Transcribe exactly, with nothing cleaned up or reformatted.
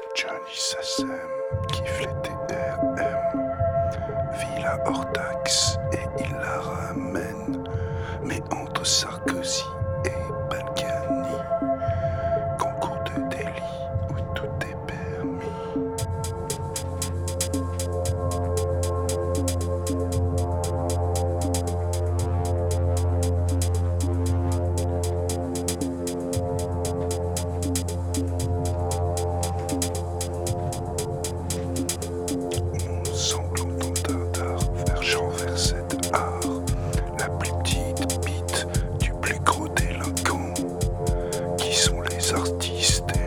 Johnny Sassem kiffe les T R M, vit la hors-taxe et il la ramène. Mais entre Sarkozy et Balkany, concours de délit où tout est permis. Mon sanglantant dardard vers Jean vers cet art, la plus petite bite du plus gros délinquant, qui sont les artistes